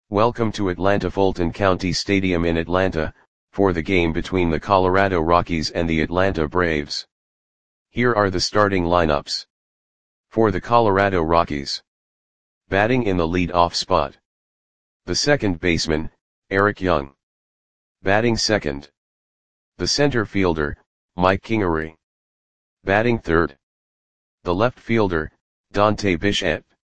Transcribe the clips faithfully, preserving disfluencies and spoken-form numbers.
Welcome to Atlanta Fulton County Stadium in Atlanta, for the game between the Colorado Rockies and the Atlanta Braves. Here are the starting lineups. For the Colorado Rockies. Batting in the lead-off spot. The second baseman, Eric Young. Batting second. The center fielder, Mike Kingery. Batting third. The left fielder, Dante Bichette.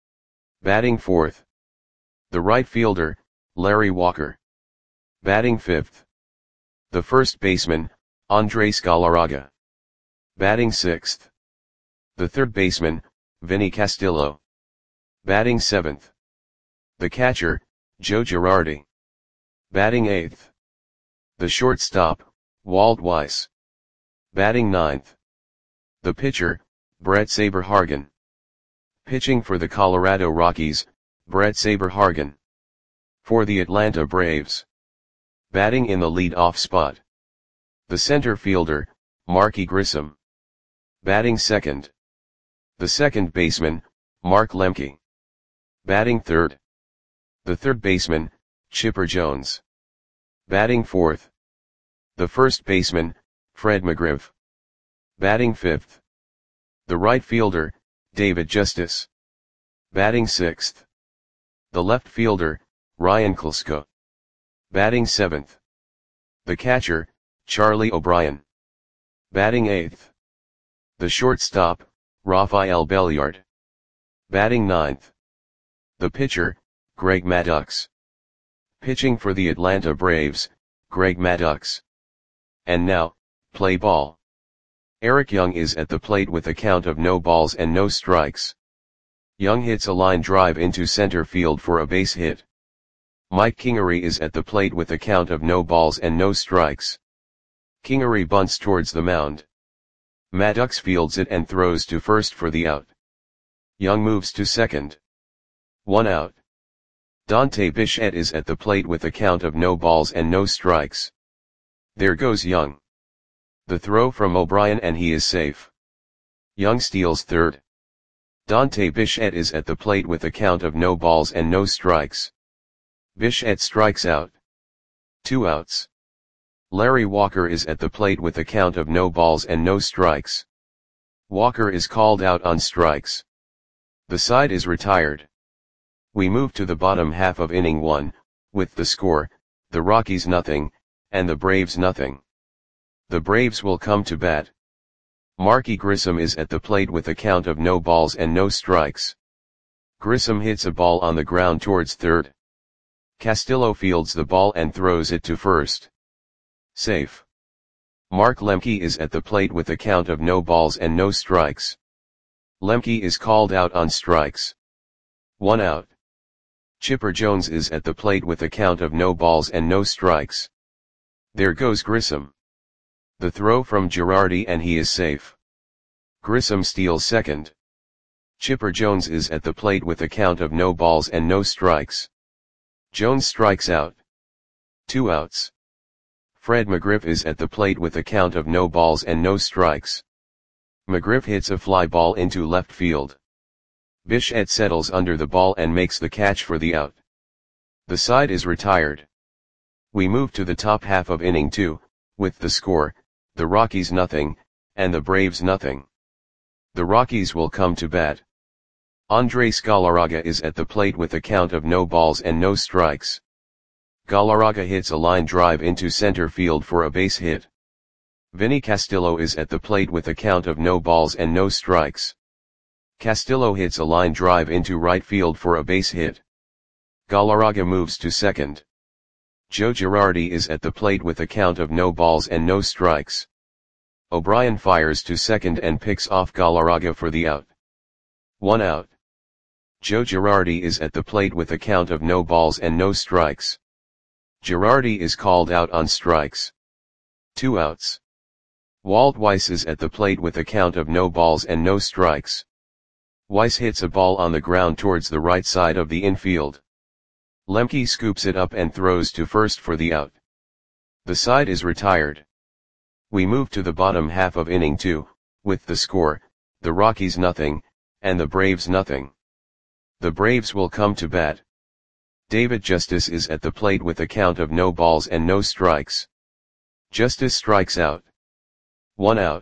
Batting fourth. The right fielder, Larry Walker. Batting fifth. The first baseman, Andres Galarraga. Batting sixth. The third baseman, Vinny Castillo. Batting seventh. The catcher, Joe Girardi. Batting eighth. The shortstop, Walt Weiss. Batting ninth. The pitcher, Brett Saberhagen. Pitching for the Colorado Rockies, Brett Saberhagen. For the Atlanta Braves. Batting in the lead-off spot. The center fielder, Marky Grissom. Batting second. The second baseman, Mark Lemke. Batting third. The third baseman, Chipper Jones. Batting fourth. The first baseman, Fred McGriff. Batting fifth. The right fielder, David Justice. Batting sixth. The left fielder, Ryan Klesko. Batting seventh. The catcher, Charlie O'Brien. Batting eighth. The shortstop, Rafael Belliard. Batting ninth. The pitcher, Greg Maddux. Pitching for the Atlanta Braves, Greg Maddux. And now, play ball. Eric Young is at the plate with a count of no balls and no strikes. Young hits a line drive into center field for a base hit. Mike Kingery is at the plate with a count of no balls and no strikes. Kingery bunts towards the mound. Maddux fields it and throws to first for the out. Young moves to second. One out. Dante Bichette is at the plate with a count of no balls and no strikes. There goes Young. The throw from O'Brien and he is safe. Young steals third. Dante Bichette is at the plate with a count of no balls and no strikes. Bichette strikes out. Two outs. Larry Walker is at the plate with a count of no balls and no strikes. Walker is called out on strikes. The side is retired. We move to the bottom half of inning one, with the score, the Rockies nothing, and the Braves nothing. The Braves will come to bat. Marky Grissom is at the plate with a count of no balls and no strikes. Grissom hits a ball on the ground towards third. Castillo fields the ball and throws it to first. Safe. Mark Lemke is at the plate with a count of no balls and no strikes. Lemke is called out on strikes. One out. Chipper Jones is at the plate with a count of no balls and no strikes. There goes Grissom. The throw from Girardi and he is safe. Grissom steals second. Chipper Jones is at the plate with a count of no balls and no strikes. Jones strikes out. Two outs. Fred McGriff is at the plate with a count of no balls and no strikes. McGriff hits a fly ball into left field. Bichette settles under the ball and makes the catch for the out. The side is retired. We move to the top half of inning two, with the score, the Rockies nothing, and the Braves nothing. The Rockies will come to bat. Andres Galarraga is at the plate with a count of no balls and no strikes. Galarraga hits a line drive into center field for a base hit. Vinny Castillo is at the plate with a count of no balls and no strikes. Castillo hits a line drive into right field for a base hit. Galarraga moves to second. Joe Girardi is at the plate with a count of no balls and no strikes. O'Brien fires to second and picks off Galarraga for the out. One out. Joe Girardi is at the plate with a count of no balls and no strikes. Girardi is called out on strikes. Two outs. Walt Weiss is at the plate with a count of no balls and no strikes. Weiss hits a ball on the ground towards the right side of the infield. Lemke scoops it up and throws to first for the out. The side is retired. We move to the bottom half of inning two, with the score, the Rockies nothing, and the Braves nothing. The Braves will come to bat. David Justice is at the plate with a count of no balls and no strikes. Justice strikes out. One out.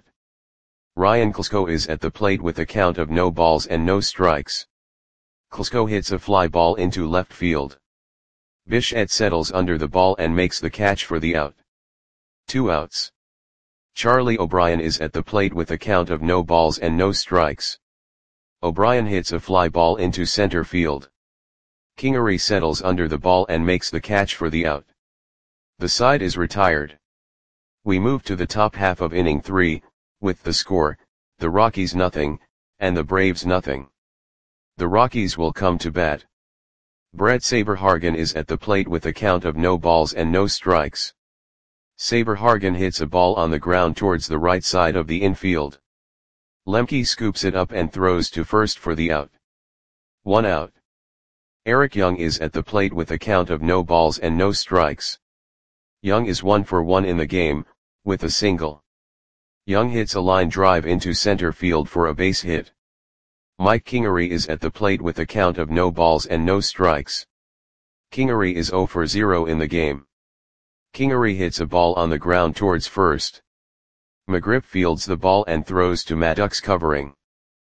Ryan Klesko is at the plate with a count of no balls and no strikes. Klesko hits a fly ball into left field. Bichette settles under the ball and makes the catch for the out. Two outs. Charlie O'Brien is at the plate with a count of no balls and no strikes. O'Brien hits a fly ball into center field. Kingery settles under the ball and makes the catch for the out. The side is retired. We move to the top half of inning three, with the score, the Rockies nothing, and the Braves nothing. The Rockies will come to bat. Brett Saberhagen is at the plate with a count of no balls and no strikes. Saberhagen hits a ball on the ground towards the right side of the infield. Lemke scoops it up and throws to first for the out. One out. Eric Young is at the plate with a count of no balls and no strikes. Young is one for one in the game, with a single. Young hits a line drive into center field for a base hit. Mike Kingery is at the plate with a count of no balls and no strikes. Kingery is zero for zero in the game. Kingery hits a ball on the ground towards first. McGriff fields the ball and throws to Maddox covering.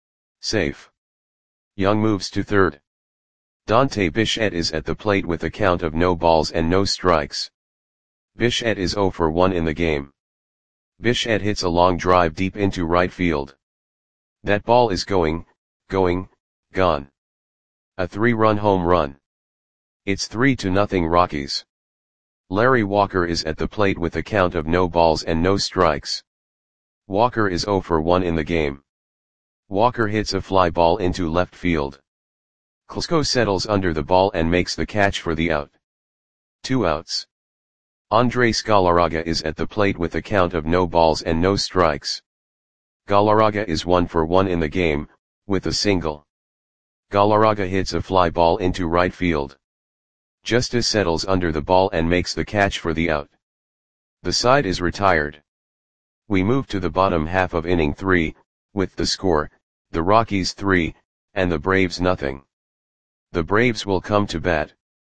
Safe. Young moves to third. Dante Bichette is at the plate with a count of no balls and no strikes. Bichette is zero for one in the game. Bichette hits a long drive deep into right field. That ball is going, going, gone. A three-run home run. It's three to nothing Rockies. Larry Walker is at the plate with a count of no balls and no strikes. Walker is zero for one in the game. Walker hits a fly ball into left field. Klesko settles under the ball and makes the catch for the out. Two outs. Andres Galarraga is at the plate with a count of no balls and no strikes. Galarraga is one for one in the game, with a single. Galarraga hits a fly ball into right field. Justice settles under the ball and makes the catch for the out. The side is retired. We move to the bottom half of inning three, with the score, the Rockies three, and the Braves nothing. The Braves will come to bat.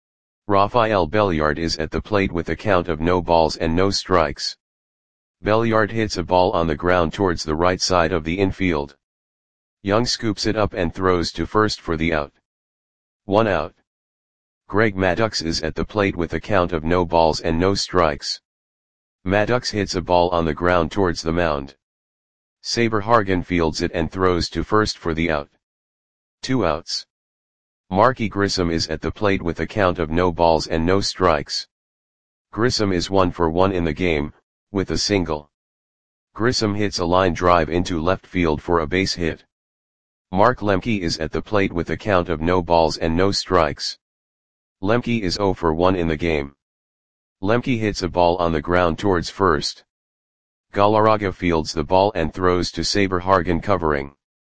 Rafael Belliard is at the plate with a count of no balls and no strikes. Belliard hits a ball on the ground towards the right side of the infield. Young scoops it up and throws to first for the out. One out. Greg Maddux is at the plate with a count of no balls and no strikes. Maddux hits a ball on the ground towards the mound. Saberhagen fields it and throws to first for the out. Two outs. Marky Grissom is at the plate with a count of no balls and no strikes. Grissom is one for one in the game, with a single. Grissom hits a line drive into left field for a base hit. Mark Lemke is at the plate with a count of no balls and no strikes. Lemke is zero for one in the game. Lemke hits a ball on the ground towards first. Galarraga fields the ball and throws to Saberhagen covering.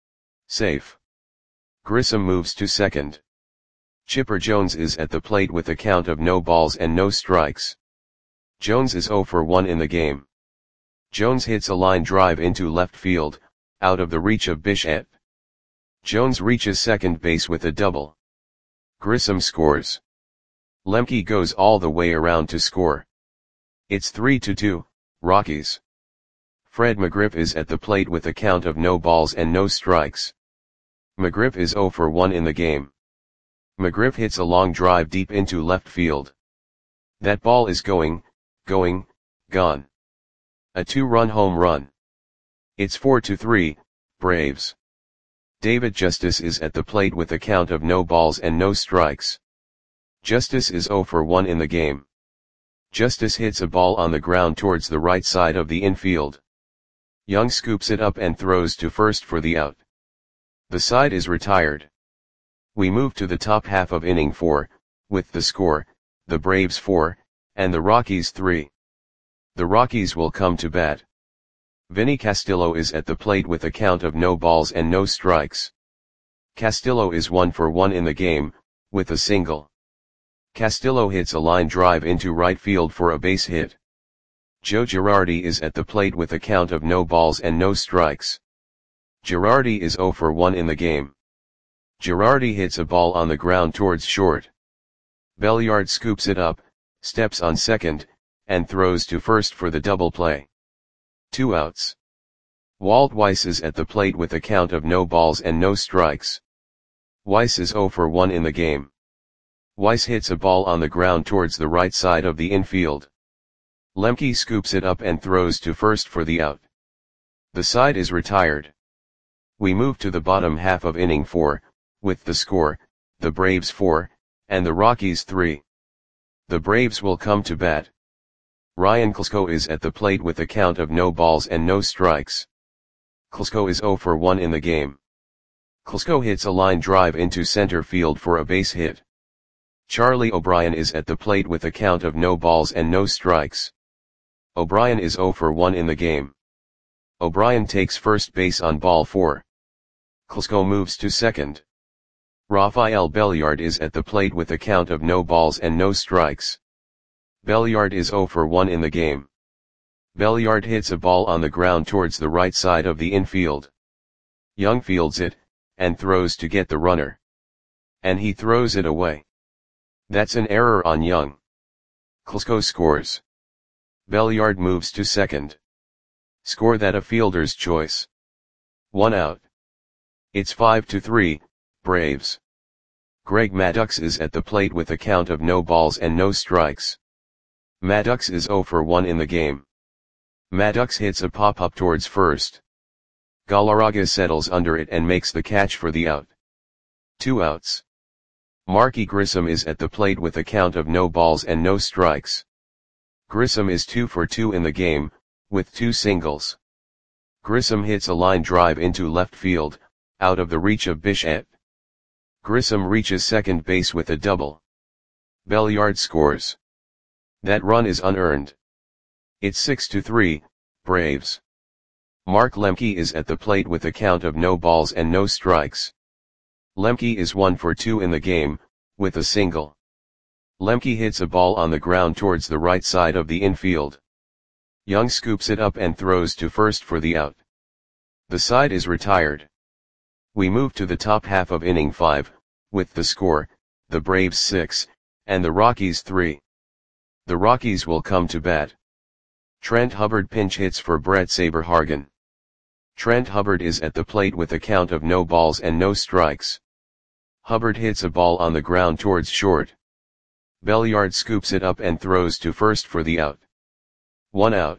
Safe. Grissom moves to second. Chipper Jones is at the plate with a count of no balls and no strikes. Jones is zero for one in the game. Jones hits a line drive into left field, out of the reach of Bichette. Jones reaches second base with a double. Grissom scores. Lemke goes all the way around to score. It's three to two, Rockies. Fred McGriff is at the plate with a count of no balls and no strikes. McGriff is zero for one in the game. McGriff hits a long drive deep into left field. That ball is going, going, gone. A two-run home run. It's four to three, Braves. David Justice is at the plate with a count of no balls and no strikes. Justice is zero for one in the game. Justice hits a ball on the ground towards the right side of the infield. Young scoops it up and throws to first for the out. The side is retired. We move to the top half of inning four, with the score, the Braves four, and the Rockies three. The Rockies will come to bat. Vinny Castillo is at the plate with a count of no balls and no strikes. Castillo is one for one in the game, with a single. Castillo hits a line drive into right field for a base hit. Joe Girardi is at the plate with a count of no balls and no strikes. Girardi is zero for one in the game. Girardi hits a ball on the ground towards short. Belliard scoops it up, steps on second, and throws to first for the double play. Two outs. Walt Weiss is at the plate with a count of no balls and no strikes. Weiss is zero for one in the game. Weiss hits a ball on the ground towards the right side of the infield. Lemke scoops it up and throws to first for the out. The side is retired. We move to the bottom half of inning four, with the score, the Braves four, and the Rockies three. The Braves will come to bat. Ryan Klesko is at the plate with a count of no balls and no strikes. Klesko is zero for one in the game. Klesko hits a line drive into center field for a base hit. Charlie O'Brien is at the plate with a count of no balls and no strikes. O'Brien is zero for one in the game. O'Brien takes first base on ball four. Klesko moves to second. Rafael Belliard is at the plate with a count of no balls and no strikes. Belliard is zero for one in the game. Belliard hits a ball on the ground towards the right side of the infield. Young fields it, and throws to get the runner. And he throws it away. That's an error on Young. Klesko scores. Belliard moves to second. Score that a fielder's choice. One out. It's five to three, Braves. Greg Maddux is at the plate with a count of no balls and no strikes. Maddux is zero for one in the game. Maddux hits a pop-up towards first. Galarraga settles under it and makes the catch for the out. Two outs. Marky Grissom is at the plate with a count of no balls and no strikes. Grissom is two for two in the game, with two singles. Grissom hits a line drive into left field, out of the reach of Bichette. Grissom reaches second base with a double. Belliard scores. That run is unearned. It's six to three, Braves. Mark Lemke is at the plate with a count of no balls and no strikes. Lemke is one for two in the game, with a single. Lemke hits a ball on the ground towards the right side of the infield. Young scoops it up and throws to first for the out. The side is retired. We move to the top half of inning five, with the score, the Braves six, and the Rockies three. The Rockies will come to bat. Trent Hubbard pinch hits for Brett Saberhagen. Trent Hubbard is at the plate with a count of no balls and no strikes. Hubbard hits a ball on the ground towards short. Belliard scoops it up and throws to first for the out. One out.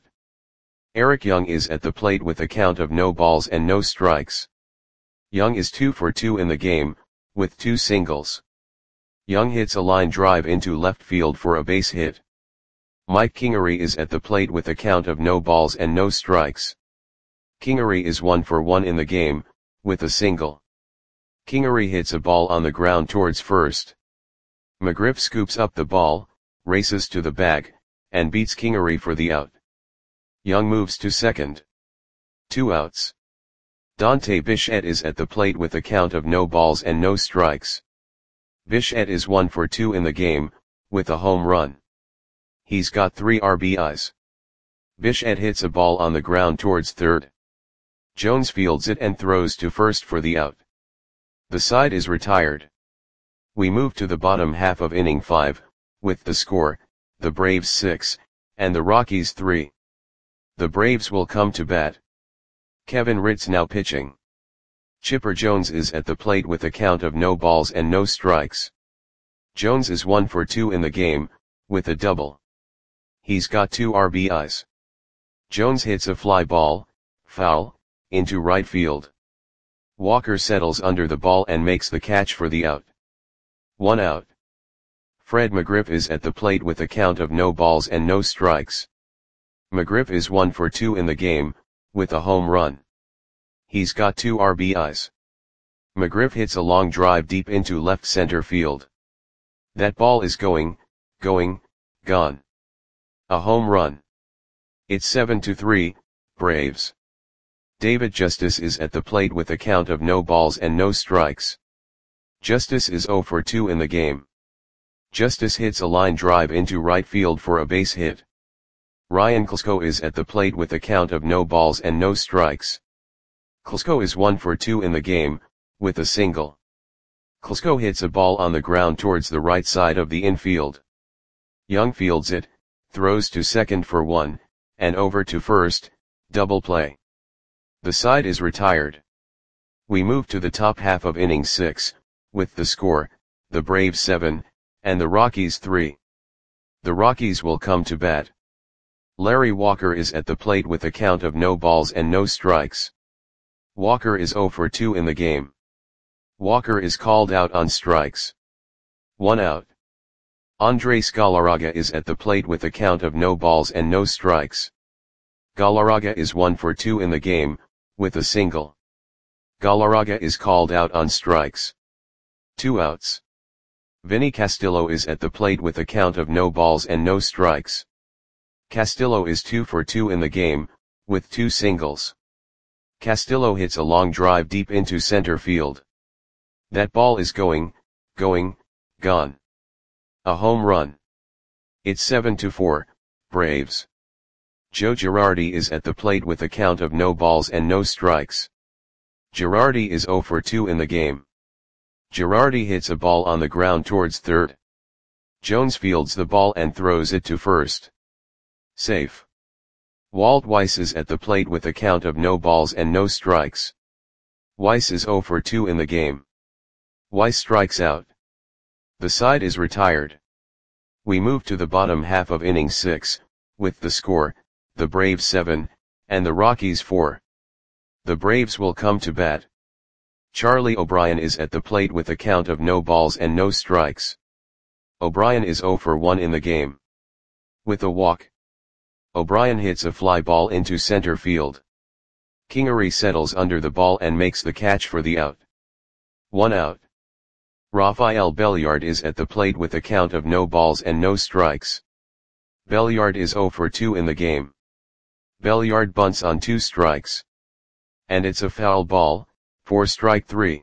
Eric Young is at the plate with a count of no balls and no strikes. Young is two for two in the game, with two singles. Young hits a line drive into left field for a base hit. Mike Kingery is at the plate with a count of no balls and no strikes. Kingery is one for one in the game, with a single. Kingery hits a ball on the ground towards first. McGriff scoops up the ball, races to the bag, and beats Kingery for the out. Young moves to second. Two outs. Dante Bichette is at the plate with a count of no balls and no strikes. Bichette is one for two in the game, with a home run. He's got three R B Is. Bichette hits a ball on the ground towards third. Jones fields it and throws to first for the out. The side is retired. We move to the bottom half of inning five, with the score, the Braves six, and the Rockies three. The Braves will come to bat. Kevin Ritz now pitching. Chipper Jones is at the plate with a count of no balls and no strikes. Jones is one for two in the game, with a double. He's got two R B Is. Jones hits a fly ball, foul, into right field. Walker settles under the ball and makes the catch for the out. One out. Fred McGriff is at the plate with a count of no balls and no strikes. McGriff is one for two in the game, with a home run. He's got two R B Is. McGriff hits a long drive deep into left center field. That ball is going, going, gone. A home run. It's seven to three, Braves. David Justice is at the plate with a count of no balls and no strikes. Justice is zero for two in the game. Justice hits a line drive into right field for a base hit. Ryan Klesko is at the plate with a count of no balls and no strikes. Klesko is one for two in the game, with a single. Klesko hits a ball on the ground towards the right side of the infield. Young fields it, throws to second for one, and over to first, double play. The side is retired. We move to the top half of inning six, with the score, the Braves seven, and the Rockies three. The Rockies will come to bat. Larry Walker is at the plate with a count of no balls and no strikes. Walker is zero for two in the game. Walker is called out on strikes. One out. Andres Galarraga is at the plate with a count of no balls and no strikes. Galarraga is one for two in the game, with a single. Galarraga is called out on strikes. Two outs. Vinny Castillo is at the plate with a count of no balls and no strikes. Castillo is two for two in the game, with two singles. Castillo hits a long drive deep into center field. That ball is going, going, gone. A home run. It's seven to four, Braves. Joe Girardi is at the plate with a count of no balls and no strikes. Girardi is zero for two in the game. Girardi hits a ball on the ground towards third. Jones fields the ball and throws it to first. Safe. Walt Weiss is at the plate with a count of no balls and no strikes. Weiss is zero for two in the game. Weiss strikes out. The side is retired. We move to the bottom half of inning six, with the score, the Braves seven, and the Rockies four. The Braves will come to bat. Charlie O'Brien is at the plate with a count of no balls and no strikes. O'Brien is zero for one in the game. With a walk, O'Brien hits a fly ball into center field. Kingery settles under the ball and makes the catch for the out. One out. Rafael Belliard is at the plate with a count of no balls and no strikes. Belliard is zero for two in the game. Belliard bunts on two strikes. And it's a foul ball, for strike three.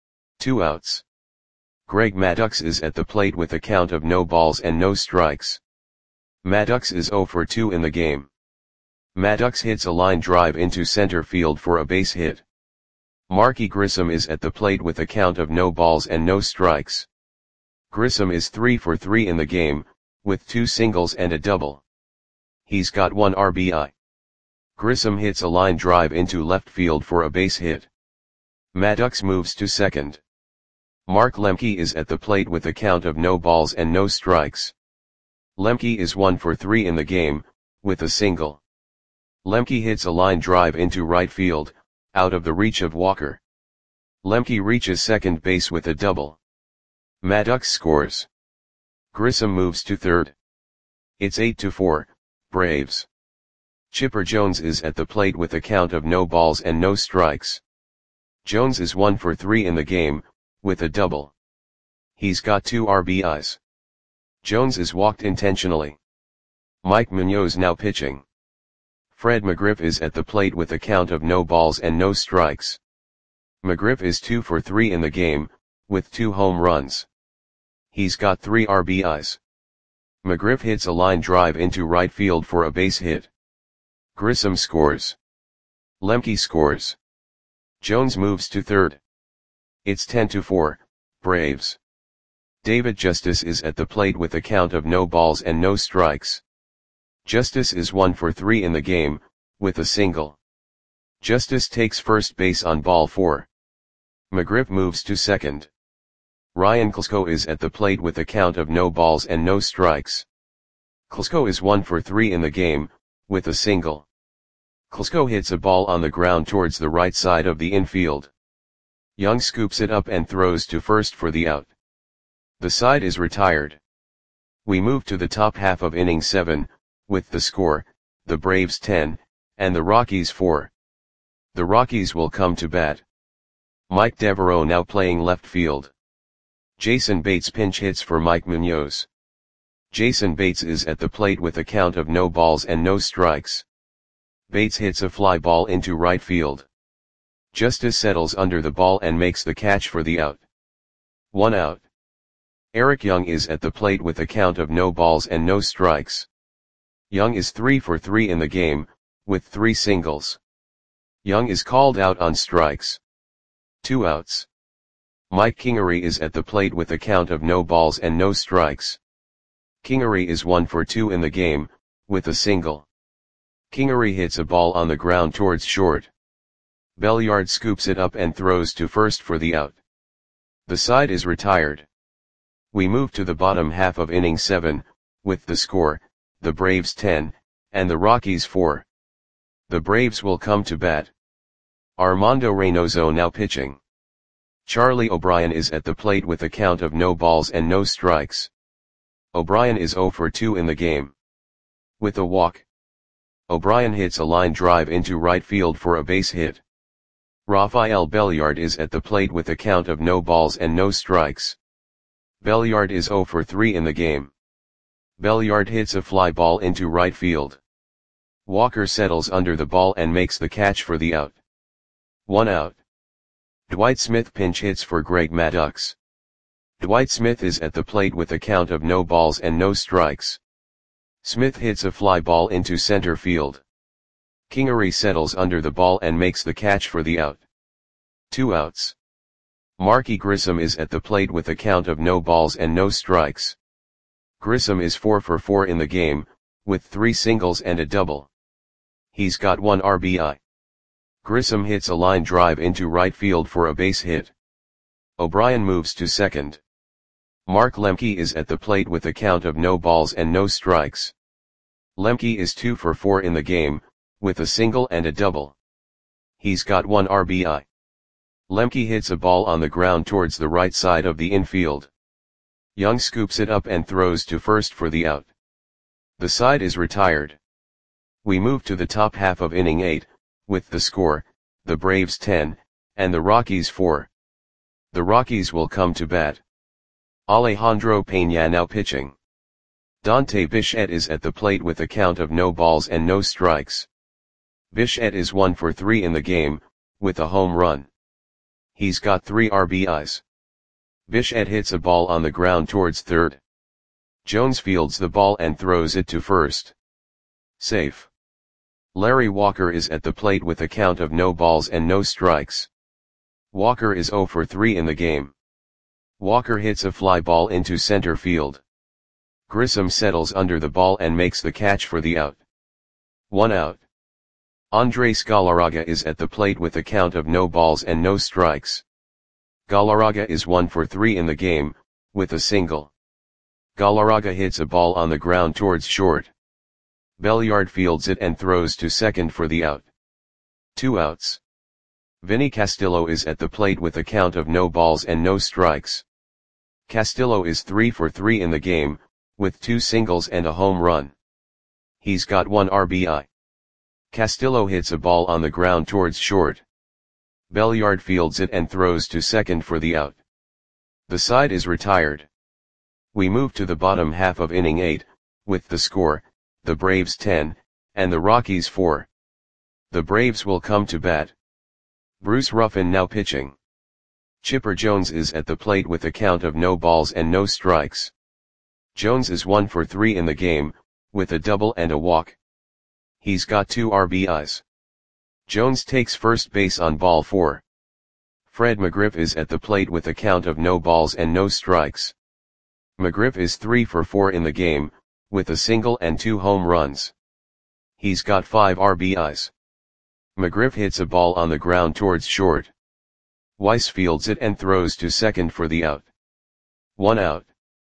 Two outs. Greg Maddux is at the plate with a count of no balls and no strikes. Maddux is zero for two in the game. Maddux hits a line drive into center field for a base hit. Marky Grissom is at the plate with a count of no balls and no strikes. Grissom is three for three in the game, with two singles and a double. He's got one R B I. Grissom hits a line drive into left field for a base hit. Maddux moves to second. Mark Lemke is at the plate with a count of no balls and no strikes. Lemke is one for three in the game, with a single. Lemke hits a line drive into right field, out of the reach of Walker. Lemke reaches second base with a double. Maddux scores. Grissom moves to third. It's eight to four, Braves. Chipper Jones is at the plate with a count of no balls and no strikes. Jones is one for three in the game, with a double. He's got two R B Is. Jones is walked intentionally. Mike Munoz now pitching. Fred McGriff is at the plate with a count of no balls and no strikes. McGriff is two for three in the game, with two home runs. He's got three R B Is. McGriff hits a line drive into right field for a base hit. Grissom scores. Lemke scores. Jones moves to third. It's ten to four, Braves. David Justice is at the plate with a count of no balls and no strikes. Justice is one for three in the game, with a single. Justice takes first base on ball four. McGriff moves to second. Ryan Klesko is at the plate with a count of no balls and no strikes. Klesko is one for three in the game, with a single. Klesko hits a ball on the ground towards the right side of the infield. Young scoops it up and throws to first for the out. The side is retired. We move to the top half of inning seven, with the score, the Braves ten, and the Rockies four. The Rockies will come to bat. Mike Devereaux now playing left field. Jason Bates pinch hits for Mike Munoz. Jason Bates is at the plate with a count of no balls and no strikes. Bates hits a fly ball into right field. Justice settles under the ball and makes the catch for the out. One out. Eric Young is at the plate with a count of no balls and no strikes. Young is three for three in the game, with three singles. Young is called out on strikes. Two outs. Mike Kingery is at the plate with a count of no balls and no strikes. Kingery is one for two in the game, with a single. Kingery hits a ball on the ground towards short. Belliard scoops it up and throws to first for the out. The side is retired. We move to the bottom half of inning seven, with the score, the Braves ten, and the Rockies four. The Braves will come to bat. Armando Reynoso now pitching. Charlie O'Brien is at the plate with a count of no balls and no strikes. O'Brien is zero for two in the game. With a walk, O'Brien hits a line drive into right field for a base hit. Rafael Belliard is at the plate with a count of no balls and no strikes. Belliard is zero for three in the game. Belliard hits a fly ball into right field. Walker settles under the ball and makes the catch for the out. One out. Dwight Smith pinch hits for Greg Maddux. Dwight Smith is at the plate with a count of no balls and no strikes. Smith hits a fly ball into center field. Kingery settles under the ball and makes the catch for the out. Two outs. Marky Grissom is at the plate with a count of no balls and no strikes. Grissom is four for four in the game, with three singles and a double. He's got one R B I. Grissom hits a line drive into right field for a base hit. O'Brien moves to second. Mark Lemke is at the plate with a count of no balls and no strikes. Lemke is two for four in the game, with a single and a double. He's got one R B I. Lemke hits a ball on the ground towards the right side of the infield. Young scoops it up and throws to first for the out. The side is retired. We move to the top half of inning eight, with the score, the Braves ten, and the Rockies four. The Rockies will come to bat. Alejandro Peña now pitching. Dante Bichette is at the plate with a count of no balls and no strikes. Bichette is one for three in the game, with a home run. He's got three R B Is. Bichette hits a ball on the ground towards third. Jones fields the ball and throws it to first. Safe. Larry Walker is at the plate with a count of no balls and no strikes. Walker is zero for three in the game. Walker hits a fly ball into center field. Grissom settles under the ball and makes the catch for the out. One out. Andres Galarraga is at the plate with a count of no balls and no strikes. Galarraga is one for three in the game, with a single. Galarraga hits a ball on the ground towards short. Belliard fields it and throws to second for the out. Two outs. Vinny Castillo is at the plate with a count of no balls and no strikes. Castillo is three for three in the game, with two singles and a home run. He's got one R B I. Castillo hits a ball on the ground towards short. Belliard fields it and throws to second for the out. The side is retired. We move to the bottom half of inning eight, with the score, the Braves ten, and the Rockies four. The Braves will come to bat. Bruce Ruffin now pitching. Chipper Jones is at the plate with a count of no balls and no strikes. Jones is one for three in the game, with a double and a walk. He's got two R B Is. Jones takes first base on ball four. Fred McGriff is at the plate with a count of no balls and no strikes. McGriff is three for four in the game, with a single and two home runs. He's got five R B Is. McGriff hits a ball on the ground towards short. Weiss fields it and throws to second for the out. One out.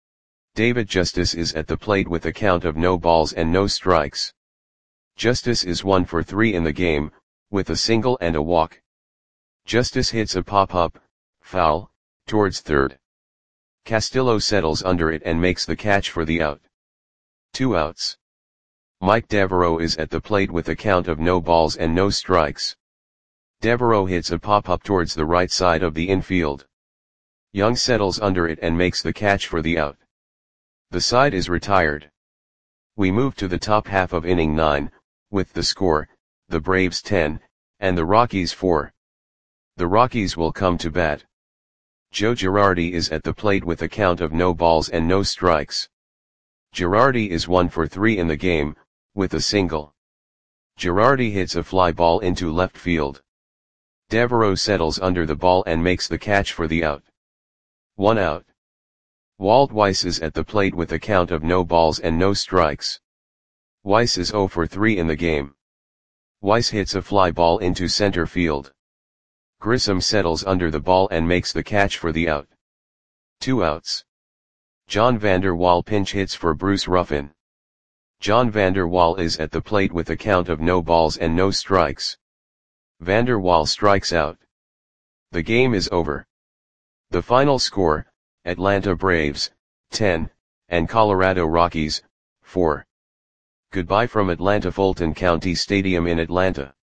David Justice is at the plate with a count of no balls and no strikes. Justice is one for three in the game, with a single and a walk. Justice hits a pop-up, foul, towards third. Castillo settles under it and makes the catch for the out. Two outs. Mike Devereaux is at the plate with a count of no balls and no strikes. Devereaux hits a pop-up towards the right side of the infield. Young settles under it and makes the catch for the out. The side is retired. We move to the top half of inning nine, with the score, the Braves ten, and the Rockies four. The Rockies will come to bat. Joe Girardi is at the plate with a count of no balls and no strikes. Girardi is one for three in the game, with a single. Girardi hits a fly ball into left field. Devereaux settles under the ball and makes the catch for the out. One out. Walt Weiss is at the plate with a count of no balls and no strikes. Weiss is zero for three in the game. Weiss hits a fly ball into center field. Grissom settles under the ball and makes the catch for the out. Two outs. John Vander Wal pinch hits for Bruce Ruffin. John Vander Wal is at the plate with a count of no balls and no strikes. Vander Wal strikes out. The game is over. The final score, Atlanta Braves, ten, and Colorado Rockies, four. Goodbye from Atlanta Fulton County Stadium in Atlanta.